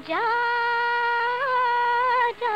जा जा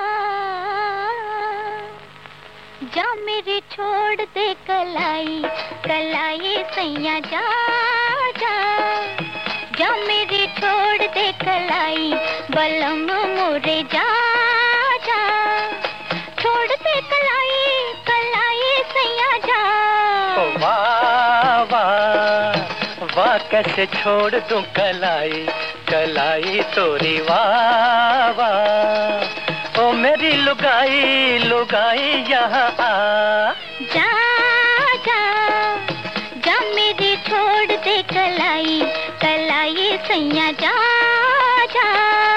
जा मेरे छोड़ दे कलाई कलाई सैया जा जा जा मेरे छोड़ दे कलाई बलम मोरे जा जा छोड़ दे कलाई कलाई सैया जा। ओ वाह वाह वाह कैसे छोड़ दूं कलाई कलाई तोरी वाह वाह ओ मेरी लुगाई लुगाई यहाँ आ जा जा जा मेरी छोड़ दे कलाई कलाई सैया जा जा।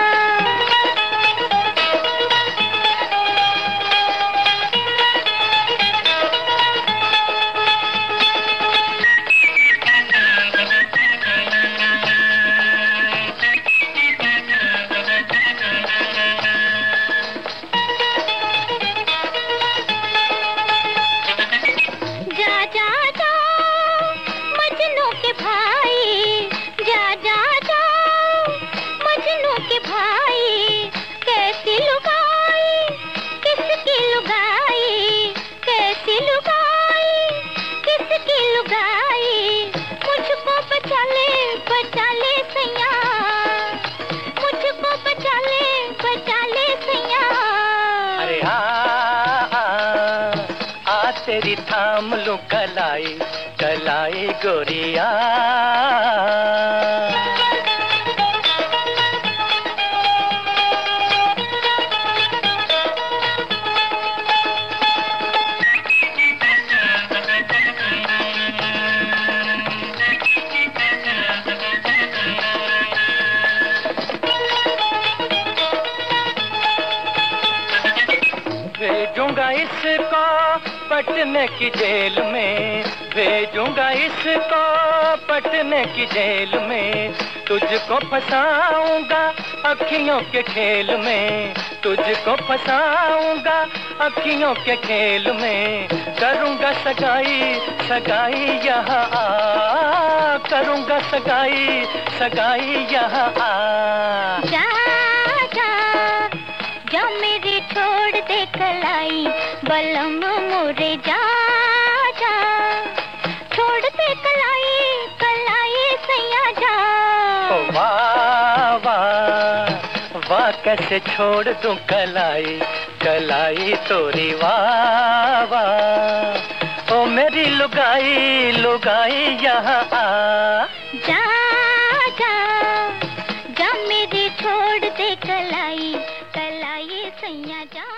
तेरी थाम लूं कलाई कलाई गोरिया। भेजूंगा इसको पटने की जेल में भेजूंगा इसको पटने की जेल में तुझको फंसाऊंगा अखियों के खेल में तुझको फंसाऊंगा अखियों के खेल में करूंगा सगाई सगाई यहाँ आ करूंगा सगाई सगाई यहाँ आ। जा जा जा मेरी छोड़ दे कलाई बलम मोरे जा जा छोड़ दे कलाई कलाई सैया जा। ओ वाह वाह वाह कैसे छोड़ दूं कलाई कलाई तोरी वाह वाह ओ मेरी लुगाई लुगाई यहाँ आ जा जा जा मेरी छोड़ दे कलाई कलाई सैया जा।